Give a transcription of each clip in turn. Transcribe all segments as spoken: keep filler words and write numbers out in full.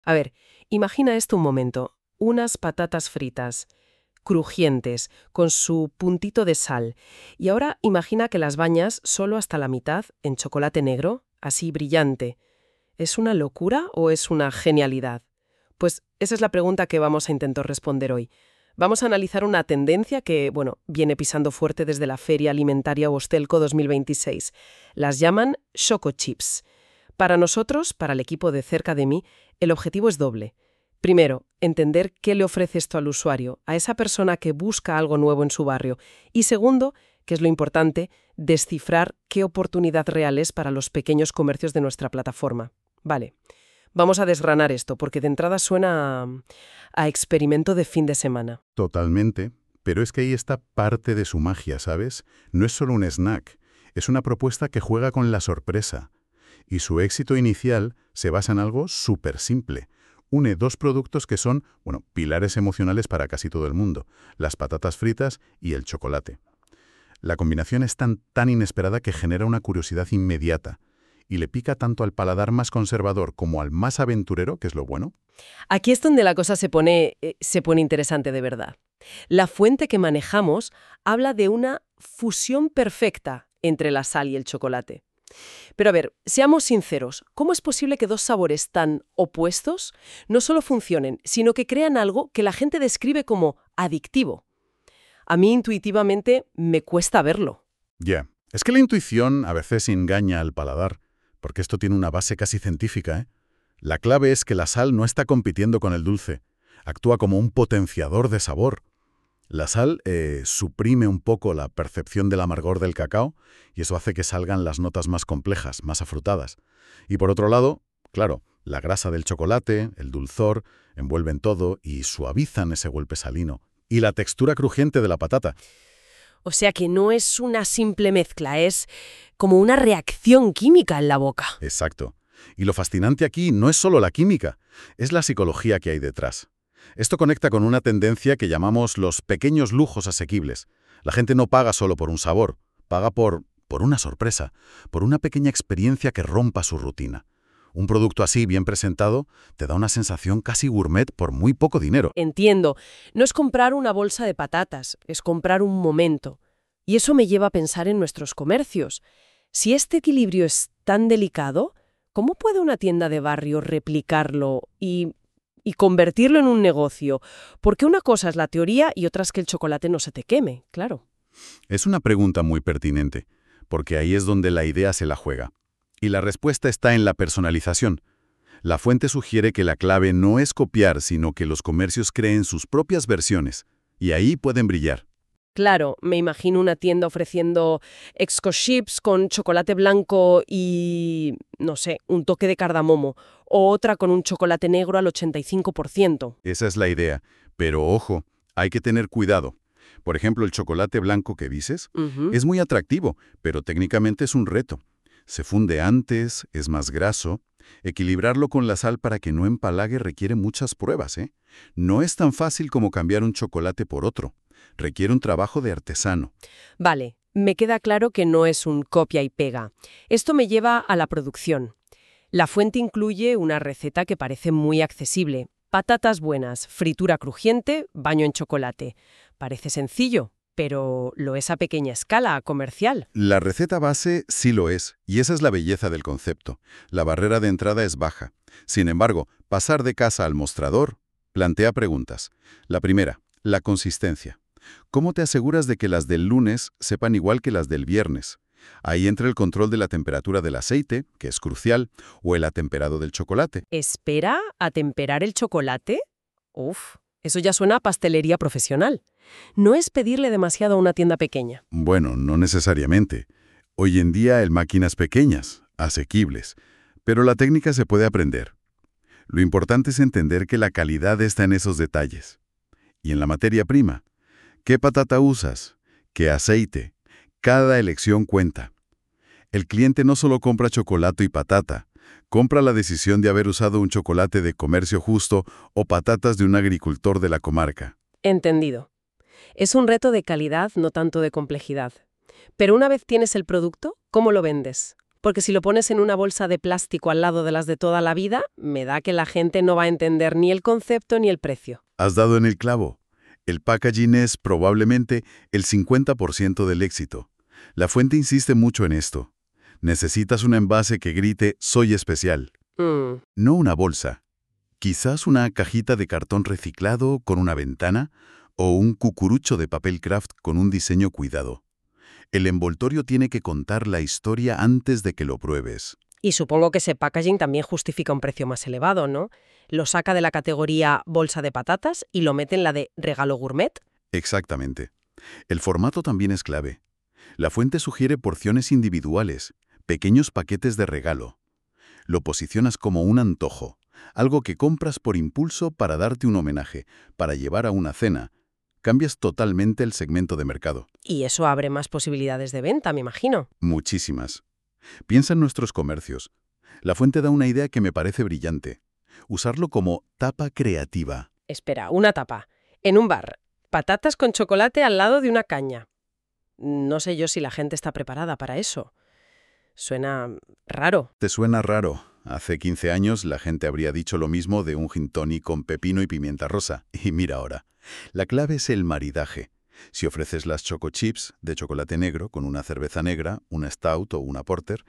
A ver, imagina esto un momento. Unas patatas fritas, crujientes, con su puntito de sal. Y ahora imagina que las bañas solo hasta la mitad en chocolate negro, así brillante. ¿Es una locura o es una genialidad? Pues esa es la pregunta que vamos a intentar responder hoy. Vamos a analizar una tendencia que, bueno, viene pisando fuerte desde la Feria Alimentaria Hostelco dos mil veintiséis. Las llaman Choco Chips. Para nosotros, para el equipo de Cerca de mí, el objetivo es doble. Primero, entender qué le ofrece esto al usuario, a esa persona que busca algo nuevo en su barrio. Y segundo, que es lo importante, descifrar qué oportunidad real es para los pequeños comercios de nuestra plataforma. Vale, vamos a desgranar esto, porque de entrada suena a, a experimento de fin de semana. Totalmente, pero es que ahí está parte de su magia, ¿sabes? No es solo un snack, es una propuesta que juega con la sorpresa. Y su éxito inicial se basa en algo súper simple. Une dos productos que son, bueno, pilares emocionales para casi todo el mundo, las patatas fritas y el chocolate. La combinación es tan, tan inesperada que genera una curiosidad inmediata y le pica tanto al paladar más conservador como al más aventurero, que es lo bueno. Aquí es donde la cosa se pone, eh, se pone interesante de verdad. La fuente que manejamos habla de una fusión perfecta entre la sal y el chocolate. Pero a ver, seamos sinceros, ¿cómo es posible que dos sabores tan opuestos no solo funcionen, sino que crean algo que la gente describe como adictivo? A mí intuitivamente me cuesta verlo. Ya, es que la intuición a veces engaña al paladar, porque esto tiene una base casi científica, ¿eh? La clave es que la sal no está compitiendo con el dulce, actúa como un potenciador de sabor. La sal eh, suprime un poco la percepción del amargor del cacao y eso hace que salgan las notas más complejas, más afrutadas. Y por otro lado, claro, la grasa del chocolate, el dulzor, envuelven todo y suavizan ese golpe salino. Y la textura crujiente de la patata. O sea que no es una simple mezcla, es como una reacción química en la boca. Exacto. Y lo fascinante aquí no es solo la química, es la psicología que hay detrás. Esto conecta con una tendencia que llamamos los pequeños lujos asequibles. La gente no paga solo por un sabor, paga por, por una sorpresa, por una pequeña experiencia que rompa su rutina. Un producto así, bien presentado, te da una sensación casi gourmet por muy poco dinero. Entiendo, no es comprar una bolsa de patatas, es comprar un momento. Y eso me lleva a pensar en nuestros comercios. Si este equilibrio es tan delicado, ¿cómo puede una tienda de barrio replicarlo y... y convertirlo en un negocio? Porque una cosa es la teoría y otra es que el chocolate no se te queme, claro. Es una pregunta muy pertinente, porque ahí es donde la idea se la juega. Y la respuesta está en la personalización. La fuente sugiere que la clave no es copiar, sino que los comercios creen sus propias versiones, y ahí pueden brillar. Claro, me imagino una tienda ofreciendo Exco Chips con chocolate blanco y, no sé, un toque de cardamomo, o otra con un chocolate negro al ochenta y cinco por ciento. Esa es la idea, pero ojo, hay que tener cuidado. Por ejemplo, el chocolate blanco que dices Ujú. es muy atractivo, pero técnicamente es un reto. Se funde antes, es más graso. Equilibrarlo con la sal para que no empalague requiere muchas pruebas, ¿eh? No es tan fácil como cambiar un chocolate por otro. Requiere un trabajo de artesano. Vale, me queda claro que no es un copia y pega. Esto me lleva a la producción. La fuente incluye una receta que parece muy accesible. Patatas buenas, fritura crujiente, baño en chocolate. Parece sencillo, pero lo es a pequeña escala, comercial. La receta base sí lo es, y esa es la belleza del concepto. La barrera de entrada es baja. Sin embargo, pasar de casa al mostrador plantea preguntas. La primera, la consistencia. ¿Cómo te aseguras de que las del lunes sepan igual que las del viernes? Ahí entra el control de la temperatura del aceite, que es crucial, o el atemperado del chocolate. ¿Espera a temperar el chocolate? Uf, eso ya suena a pastelería profesional. No es pedirle demasiado a una tienda pequeña. Bueno, no necesariamente. Hoy en día hay máquinas pequeñas, asequibles, pero la técnica se puede aprender. Lo importante es entender que la calidad está en esos detalles. Y en la materia prima, ¿qué patata usas? ¿Qué aceite? Cada elección cuenta. El cliente no solo compra chocolate y patata, compra la decisión de haber usado un chocolate de comercio justo o patatas de un agricultor de la comarca. Entendido. Es un reto de calidad, no tanto de complejidad. Pero una vez tienes el producto, ¿cómo lo vendes? Porque si lo pones en una bolsa de plástico al lado de las de toda la vida, me da que la gente no va a entender ni el concepto ni el precio. Has dado en el clavo. El packaging es probablemente el cincuenta por ciento del éxito. La fuente insiste mucho en esto. Necesitas un envase que grite «Soy especial». Mm. No una bolsa. Quizás una cajita de cartón reciclado con una ventana o un cucurucho de papel craft con un diseño cuidado. El envoltorio tiene que contar la historia antes de que lo pruebes. Y supongo que ese packaging también justifica un precio más elevado, ¿no? Lo saca de la categoría bolsa de patatas y lo mete en la de regalo gourmet. Exactamente. El formato también es clave. La fuente sugiere porciones individuales, pequeños paquetes de regalo. Lo posicionas como un antojo, algo que compras por impulso para darte un homenaje, para llevar a una cena. Cambias totalmente el segmento de mercado. Y eso abre más posibilidades de venta, me imagino. Muchísimas. Piensa en nuestros comercios. La fuente da una idea que me parece brillante. Usarlo como tapa creativa. Espera, una tapa. En un bar. Patatas con chocolate al lado de una caña. No sé yo si la gente está preparada para eso. Suena raro. ¿Te suena raro? Hace quince años la gente habría dicho lo mismo de un gin tonic con pepino y pimienta rosa. Y mira ahora. La clave es el maridaje. Si ofreces las Choco Chips de chocolate negro con una cerveza negra, una Stout o una Porter,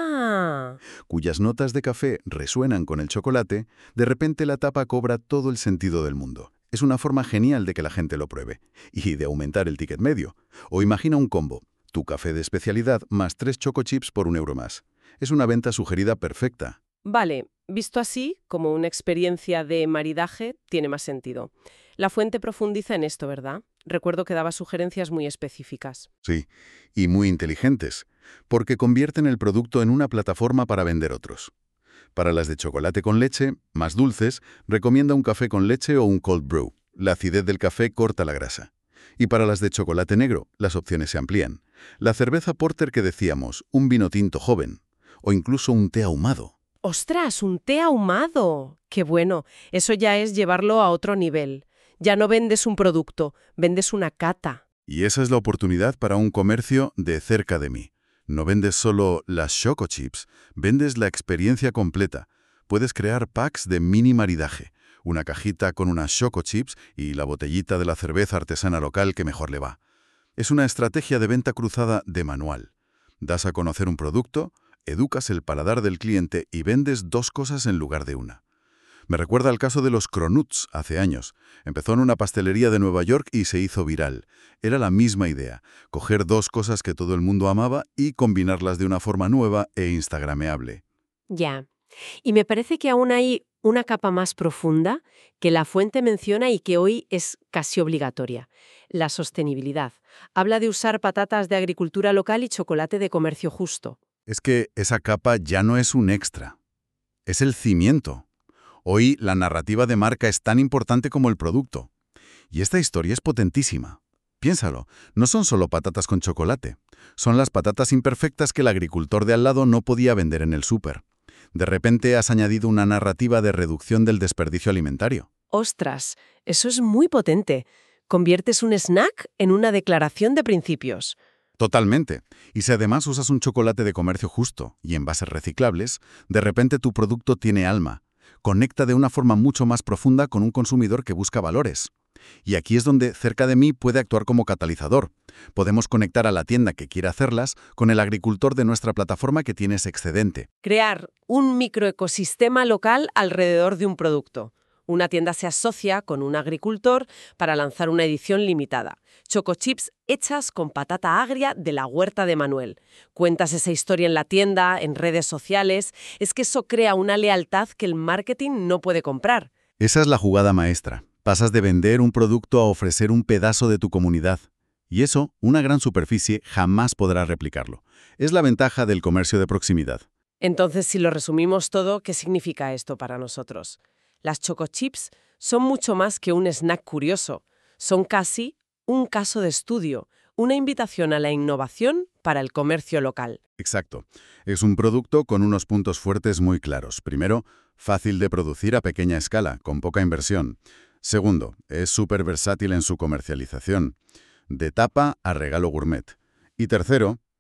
Ah. cuyas notas de café resuenan con el chocolate, de repente la tapa cobra todo el sentido del mundo. Es una forma genial de que la gente lo pruebe y de aumentar el ticket medio. O imagina un combo, tu café de especialidad más tres Choco Chips por un euro más. Es una venta sugerida perfecta. Vale, visto así, como una experiencia de maridaje, tiene más sentido. La fuente profundiza en esto, ¿verdad? Recuerdo que daba sugerencias muy específicas. Sí, y muy inteligentes, porque convierten el producto en una plataforma para vender otros. Para las de chocolate con leche, más dulces, recomienda un café con leche o un cold brew. La acidez del café corta la grasa. Y para las de chocolate negro, las opciones se amplían. La cerveza porter que decíamos, un vino tinto joven, o incluso un té ahumado. ¡Ostras, un té ahumado! ¡Qué bueno! Eso ya es llevarlo a otro nivel. Ya no vendes un producto, vendes una cata. Y esa es la oportunidad para un comercio de cerca de mí. No vendes solo las Choco Chips, vendes la experiencia completa. Puedes crear packs de mini maridaje, una cajita con unas Choco Chips y la botellita de la cerveza artesana local que mejor le va. Es una estrategia de venta cruzada de manual. Das a conocer un producto, educas el paladar del cliente y vendes dos cosas en lugar de una. Me recuerda al caso de los Cronuts hace años. Empezó en una pastelería de Nueva York y se hizo viral. Era la misma idea, coger dos cosas que todo el mundo amaba y combinarlas de una forma nueva e instagrameable. Ya. Y me parece que aún hay una capa más profunda que la fuente menciona y que hoy es casi obligatoria. La sostenibilidad. Habla de usar patatas de agricultura local y chocolate de comercio justo. Es que esa capa ya no es un extra. Es el cimiento. Hoy la narrativa de marca es tan importante como el producto. Y esta historia es potentísima. Piénsalo, no son solo patatas con chocolate. Son las patatas imperfectas que el agricultor de al lado no podía vender en el súper. De repente has añadido una narrativa de reducción del desperdicio alimentario. ¡Ostras! Eso es muy potente. Conviertes un snack en una declaración de principios. Totalmente. Y si además usas un chocolate de comercio justo y envases reciclables, de repente tu producto tiene alma. Conecta de una forma mucho más profunda con un consumidor que busca valores. Y aquí es donde cerca de mí puede actuar como catalizador. Podemos conectar a la tienda que quiere hacerlas con el agricultor de nuestra plataforma que tiene ese excedente. Crear un microecosistema local alrededor de un producto. Una tienda se asocia con un agricultor para lanzar una edición limitada. Choco Chips hechas con patata agria de la huerta de Manuel. Cuentas esa historia en la tienda, en redes sociales. Es que eso crea una lealtad que el marketing no puede comprar. Esa es la jugada maestra. Pasas de vender un producto a ofrecer un pedazo de tu comunidad. Y eso, una gran superficie jamás podrá replicarlo. Es la ventaja del comercio de proximidad. Entonces, si lo resumimos todo, ¿qué significa esto para nosotros? Las Choco Chips son mucho más que un snack curioso. Son casi un caso de estudio, una invitación a la innovación para el comercio local. Exacto. Es un producto con unos puntos fuertes muy claros. Primero, fácil de producir a pequeña escala, con poca inversión. Segundo, es súper versátil en su comercialización. De tapa a regalo gourmet. Y tercero,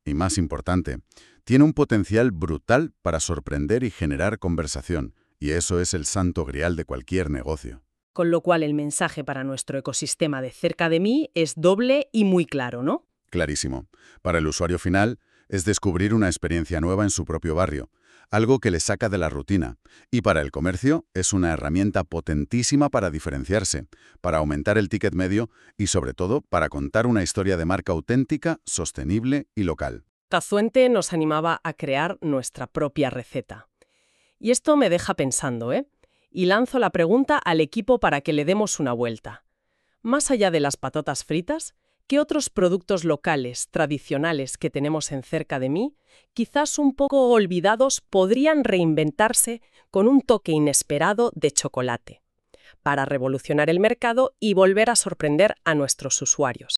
y más importante, tiene un potencial brutal para sorprender y generar conversación, y eso es el santo grial de cualquier negocio. Con lo cual el mensaje para nuestro ecosistema de cerca de mí es doble y muy claro, ¿no? Clarísimo. Para el usuario final, es descubrir una experiencia nueva en su propio barrio, algo que le saca de la rutina. Y para el comercio, es una herramienta potentísima para diferenciarse, para aumentar el ticket medio y, sobre todo, para contar una historia de marca auténtica, sostenible y local. Tazuente nos animaba a crear nuestra propia receta. Y esto me deja pensando, ¿eh? Y lanzo la pregunta al equipo para que le demos una vuelta. Más allá de las patatas fritas, ¿qué otros productos locales, tradicionales que tenemos en cerca de mí, quizás un poco olvidados, podrían reinventarse con un toque inesperado de chocolate, para revolucionar el mercado y volver a sorprender a nuestros usuarios?